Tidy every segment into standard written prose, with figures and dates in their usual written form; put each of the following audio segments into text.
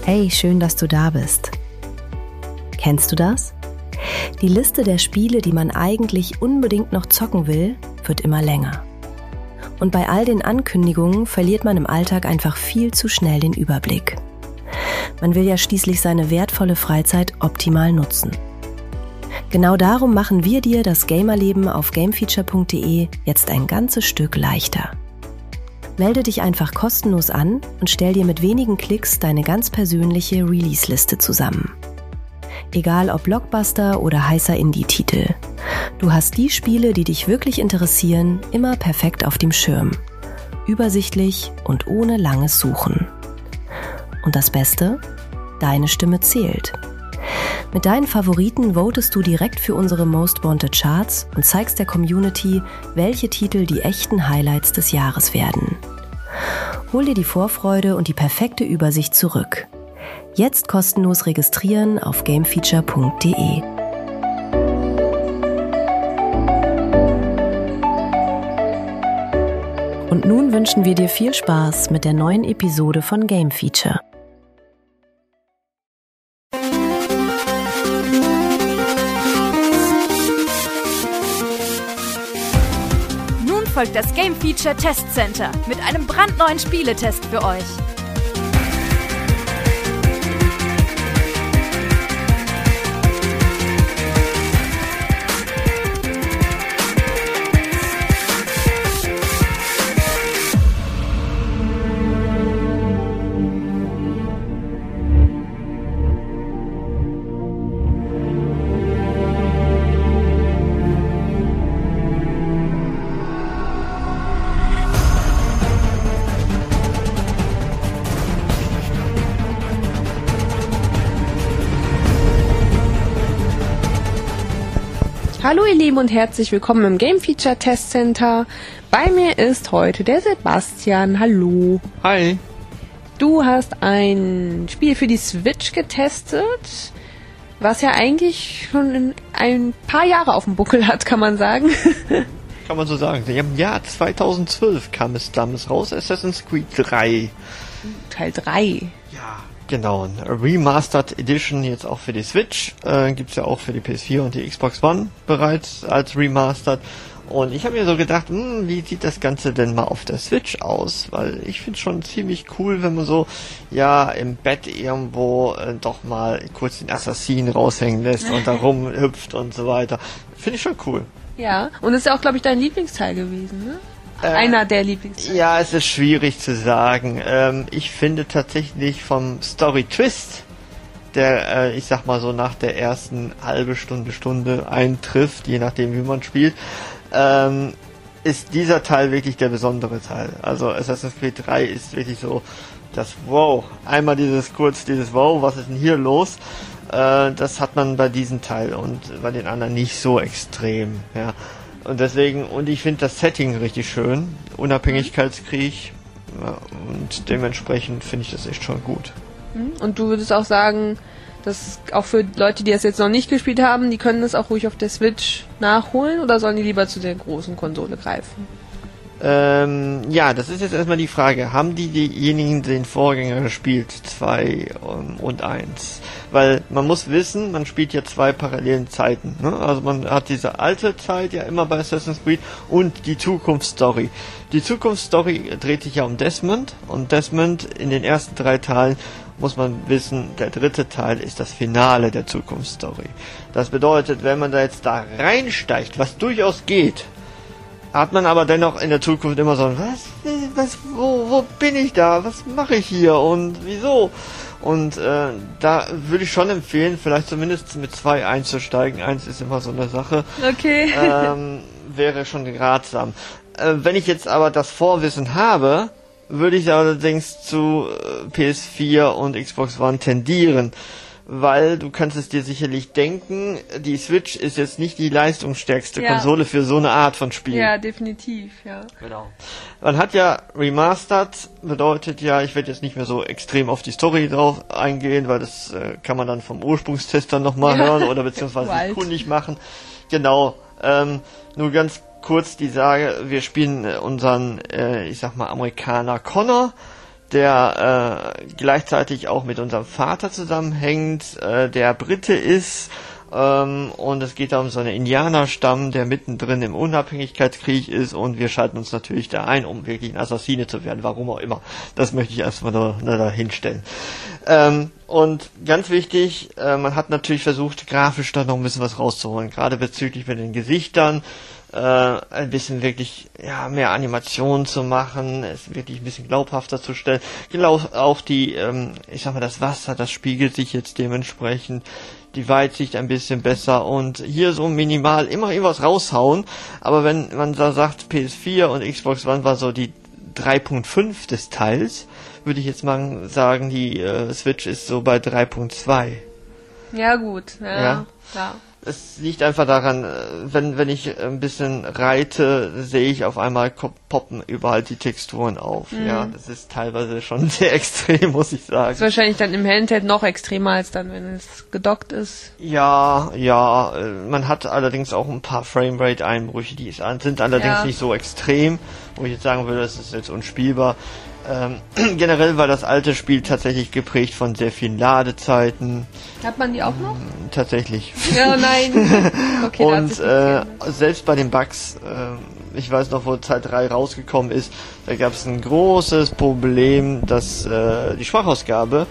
Hey, schön, dass du da bist. Kennst du das? Die Liste der Spiele, die man eigentlich unbedingt noch zocken will, wird immer länger. Und bei all den Ankündigungen verliert man im Alltag einfach viel zu schnell den Überblick. Man will ja schließlich seine wertvolle Freizeit optimal nutzen. Genau darum machen wir dir das Gamerleben auf gamefeature.de jetzt ein ganzes Stück leichter. Melde dich einfach kostenlos an und stell dir mit wenigen Klicks deine ganz persönliche Release-Liste zusammen. Egal ob Blockbuster oder heißer Indie-Titel. Du hast die Spiele, die dich wirklich interessieren, immer perfekt auf dem Schirm. Übersichtlich und ohne langes Suchen. Und das Beste? Deine Stimme zählt. Mit deinen Favoriten votest du direkt für unsere Most Wanted Charts und zeigst der Community, welche Titel die echten Highlights des Jahres werden. Hol dir die Vorfreude und die perfekte Übersicht zurück. Jetzt kostenlos registrieren auf gamefeature.de. Und nun wünschen wir dir viel Spaß mit der neuen Episode von Game Feature. Folgt das Game Feature Test Center mit einem brandneuen Spieletest für euch. Hallo ihr Lieben und herzlich willkommen im Game Feature Test Center. Bei mir ist heute der Sebastian. Hallo. Hi. Du hast ein Spiel für die Switch getestet, was ja eigentlich schon ein paar Jahre auf dem Buckel hat, kann man sagen. Kann man so sagen. Im Jahr 2012 kam es damals raus, Assassin's Creed 3. Teil 3. Ja, genau. Eine Remastered Edition jetzt auch für die Switch. Gibt's ja auch für die PS4 und die Xbox One bereits als Remastered. Und ich habe mir so gedacht, wie sieht das Ganze denn mal auf der Switch aus? Weil ich finde es schon ziemlich cool, wenn man so, ja, im Bett irgendwo doch mal kurz den Assassin raushängen lässt und da rumhüpft und so weiter. Finde ich schon cool. Ja, und das ist ja auch, glaube ich, dein Lieblingsteil gewesen, ne? Einer der Lieblingsteile. Ja, es ist schwierig zu sagen. Ich finde tatsächlich vom Story-Twist, der, ich sag mal so nach der ersten halbe Stunde eintrifft, je nachdem wie man spielt, ist dieser Teil wirklich der besondere Teil. Also Assassin's Creed 3 ist wirklich so das Wow. Einmal dieses Wow, was ist denn hier los? Das hat man bei diesem Teil und bei den anderen nicht so extrem, ja. Und deswegen, und ich finde das Setting richtig schön, Unabhängigkeitskrieg, ja, und dementsprechend finde ich das echt schon gut. Und du würdest auch sagen, dass auch für Leute, die das jetzt noch nicht gespielt haben, die können das auch ruhig auf der Switch nachholen oder sollen die lieber zu der großen Konsole greifen? Ja, das ist jetzt erstmal die Frage. Haben diejenigen den Vorgänger gespielt? 2 und 1? Weil man muss wissen, man spielt ja 2 parallelen Zeiten. Ne? Also man hat diese alte Zeit ja immer bei Assassin's Creed und die Zukunftsstory. Die Zukunftsstory dreht sich ja um Desmond und Desmond in den ersten 3 Teilen muss man wissen, der 3. Teil ist das Finale der Zukunftsstory. Das bedeutet, wenn man da jetzt da reinsteigt, was durchaus geht, hat man aber dennoch in der Zukunft immer so, wo bin ich da, was mache ich hier und wieso? Und da würde ich schon empfehlen, vielleicht zumindest mit 2 einzusteigen. 1 ist immer so eine Sache. Okay. Wäre schon ratsam. Wenn ich jetzt aber das Vorwissen habe, würde ich allerdings zu PS4 und Xbox One tendieren. Weil du kannst es dir sicherlich denken, die Switch ist jetzt nicht die leistungsstärkste Konsole für so eine Art von Spiel. Ja, definitiv, ja. Genau. Man hat ja Remastered, bedeutet ja, ich werde jetzt nicht mehr so extrem auf die Story drauf eingehen, weil das kann man dann vom Ursprungstester nochmal hören oder beziehungsweise sich kundig machen. Genau. Nur ganz kurz die Sage, wir spielen unseren, ich sag mal, Amerikaner Connor, der gleichzeitig auch mit unserem Vater zusammenhängt, der Brite ist. Und es geht da um so einen Indianerstamm, der mittendrin im Unabhängigkeitskrieg ist, und wir schalten uns natürlich da ein, um wirklich ein Assassine zu werden, warum auch immer. Das möchte ich erstmal nur dahinstellen. Und ganz wichtig, man hat natürlich versucht, grafisch da noch ein bisschen was rauszuholen, gerade bezüglich mit den Gesichtern, ein bisschen wirklich mehr Animationen zu machen, es wirklich ein bisschen glaubhafter zu stellen. Genau, auch die, das Wasser, das spiegelt sich jetzt dementsprechend, die Weitsicht ein bisschen besser, und hier so minimal immer irgendwas raushauen, aber wenn man da sagt, PS4 und Xbox One war so die 3.5 des Teils, würde ich jetzt mal sagen, die Switch ist so bei 3.2. Ja, gut. Ja. Es liegt einfach daran, wenn ich ein bisschen reite, sehe ich auf einmal poppen überall die Texturen auf. Mhm. Ja, das ist teilweise schon sehr extrem, muss ich sagen. Das ist wahrscheinlich dann im Handheld noch extremer als dann, wenn es gedockt ist. Ja, man hat allerdings auch ein paar Framerate-Einbrüche, die sind allerdings nicht so extrem, wo ich jetzt sagen würde, das ist jetzt unspielbar. Generell war das alte Spiel tatsächlich geprägt von sehr vielen Ladezeiten. Hat man die auch noch? Tatsächlich. Ja, nein. Okay, und selbst bei den Bugs, ich weiß noch, wo Teil 3 rausgekommen ist, da gab es ein großes Problem, dass die Sprachausgabe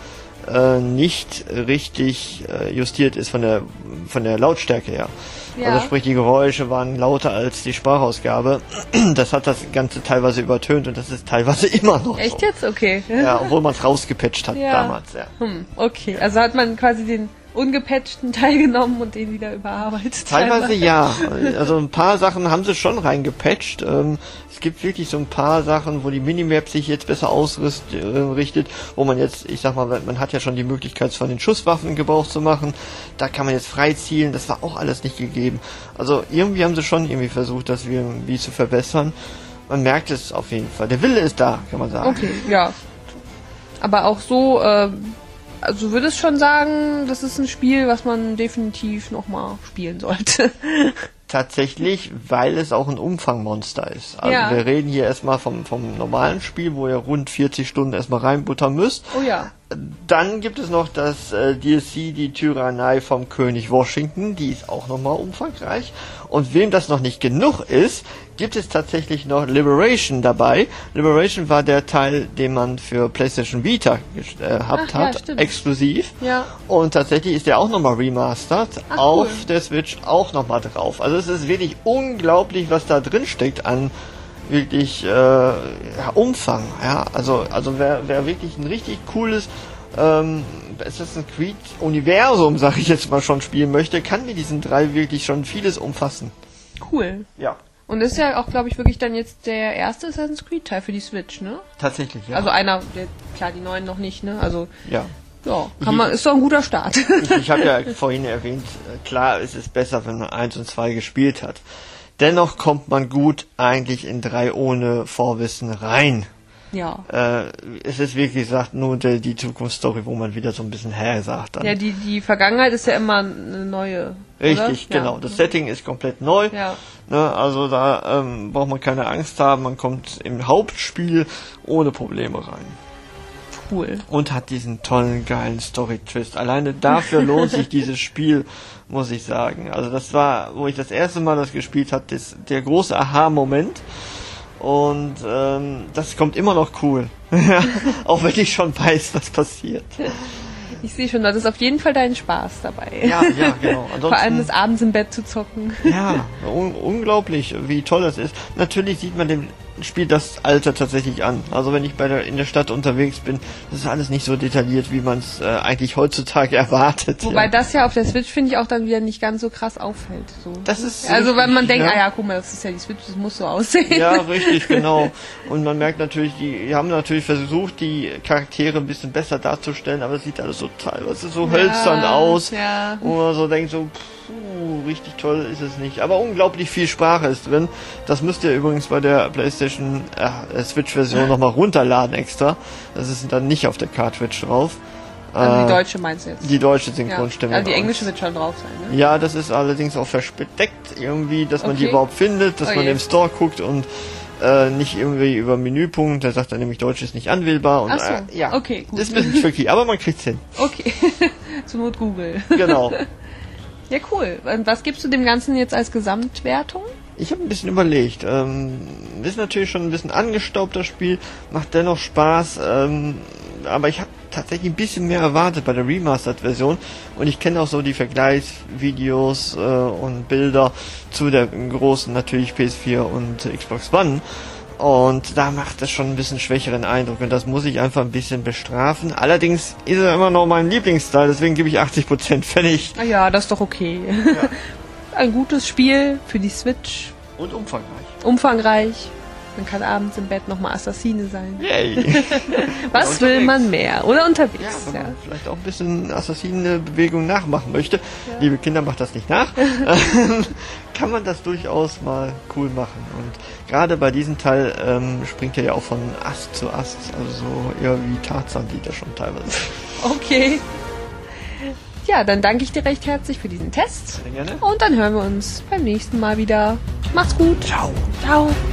nicht richtig justiert ist von der Lautstärke her. Ja. Also sprich, die Geräusche waren lauter als die Sprachausgabe. Das hat das Ganze teilweise übertönt, und das ist teilweise immer noch Echt so. Jetzt? Okay. Ja, obwohl man es rausgepatcht hat damals. Ja. Okay, also hat man quasi den ungepatchten Teil genommen und den wieder überarbeitet. Teilweise ja. Also ein paar Sachen haben sie schon reingepatcht. Es gibt wirklich so ein paar Sachen, wo die Minimap sich jetzt besser ausrichtet, wo man jetzt, ich sag mal, man hat ja schon die Möglichkeit, von den Schusswaffen Gebrauch zu machen. Da kann man jetzt frei zielen. Das war auch alles nicht gegeben. Also irgendwie haben sie schon versucht, das irgendwie zu verbessern. Man merkt es auf jeden Fall. Der Wille ist da, kann man sagen. Okay, ja. Aber auch so, also würde es schon sagen, das ist ein Spiel, was man definitiv nochmal spielen sollte. Tatsächlich, weil es auch ein Umfangmonster ist. Also wir reden hier erstmal vom normalen Spiel, wo ihr rund 40 Stunden erstmal reinbuttern müsst. Oh ja. Dann gibt es noch das DLC, die Tyrannei vom König Washington, die ist auch nochmal umfangreich. Und wem das noch nicht genug ist, gibt es tatsächlich noch Liberation dabei. Liberation war der Teil, den man für PlayStation Vita hat, exklusiv. Ja. Und tatsächlich ist der auch nochmal remastered, auf der Switch auch nochmal drauf. Also es ist wirklich unglaublich, was da drin steckt an wirklich Umfang. Ja, also wer wirklich ein richtig cooles Assassin's Creed Universum, sag ich jetzt mal, schon spielen möchte, kann mit diesen 3 wirklich schon vieles umfassen. Cool. Ja. Und das ist ja auch, glaube ich, wirklich dann jetzt der erste Assassin's Creed Teil für die Switch, ne? Tatsächlich, ja. Also einer, klar, die neuen noch nicht, ne? Also ja, ist doch ein guter Start. Ich habe ja vorhin erwähnt, klar, es ist besser, wenn man 1 und 2 gespielt hat. Dennoch kommt man gut eigentlich in 3 ohne Vorwissen rein. Ja. Es ist wirklich gesagt nur die Zukunftsstory, wo man wieder so ein bisschen sagt. Dann. Ja, die Vergangenheit ist ja immer eine neue. Richtig, oder? Genau. Ja. Das Setting ist komplett neu. Ja. Ne, also da braucht man keine Angst haben. Man kommt im Hauptspiel ohne Probleme rein. Cool. Und hat diesen tollen, geilen Story-Twist. Alleine dafür lohnt sich dieses Spiel, muss ich sagen. Also das war, wo ich das erste Mal das gespielt habe, der große Aha-Moment. Und das kommt immer noch cool. Auch wenn ich schon weiß, was passiert. Ich sehe schon, das ist auf jeden Fall dein Spaß dabei. Ja, genau. Ansonsten, vor allem des Abends im Bett zu zocken. Ja, unglaublich, wie toll das ist. Natürlich sieht man dem Spiel das Alter tatsächlich an. Also wenn ich in der Stadt unterwegs bin, das ist alles nicht so detailliert, wie man es eigentlich heutzutage erwartet. Wobei das ja auf der Switch, finde ich, auch dann wieder nicht ganz so krass auffällt. So. Das ist also weil man denkt, guck mal, das ist ja die Switch, das muss so aussehen. Ja, richtig, genau. Und man merkt natürlich, die haben natürlich versucht, die Charaktere ein bisschen besser darzustellen, aber es sieht alles so teilweise so hölzern aus. Ja. Wo man so denkt, so richtig toll ist es nicht. Aber unglaublich viel Sprache ist drin. Das müsst ihr übrigens bei der PlayStation Switch-Version nochmal runterladen extra. Das ist dann nicht auf der Cartridge drauf. Also die deutsche meinst du jetzt? Die deutsche Synchronstimme. Ja, also die englische wird schon drauf sein, ne? Ja, das ist allerdings auch versteckt irgendwie, dass man die überhaupt findet, dass man im Store guckt und nicht irgendwie über Menüpunkt, der sagt dann nämlich, Deutsch ist nicht anwählbar. Und, Ach so, ja, okay, gut. ist ein bisschen tricky, aber man kriegt's hin. Okay, zur Not Google. Genau. Ja, cool. Und was gibst du dem Ganzen jetzt als Gesamtwertung? Ich habe ein bisschen überlegt. Ist natürlich schon ein bisschen angestaubter Spiel, macht dennoch Spaß, aber ich habe tatsächlich ein bisschen mehr erwartet bei der Remastered-Version und ich kenne auch so die Vergleichsvideos und Bilder zu der großen natürlich PS4 und Xbox One und da macht es schon ein bisschen schwächeren Eindruck und das muss ich einfach ein bisschen bestrafen. Allerdings ist er immer noch mein Lieblingsteil, deswegen gebe ich 80% fertig. Na ja, das ist doch okay. Ja. Ein gutes Spiel für die Switch. Und umfangreich. Umfangreich. Man kann abends im Bett nochmal Assassine sein. Yay! Was will man mehr? Oder Ja, unterwegs. wenn Ja. man vielleicht auch ein bisschen Assassinenbewegung nachmachen möchte. Ja. Liebe Kinder, macht das nicht nach. Kann man das durchaus mal cool machen. Und gerade bei diesem Teil springt er ja auch von Ast zu Ast. Also so eher wie Tarzan, die das schon teilweise. Okay. Ja, dann danke ich dir recht herzlich für diesen Test. Sehr gerne. Und dann hören wir uns beim nächsten Mal wieder. Mach's gut. Ciao. Ciao.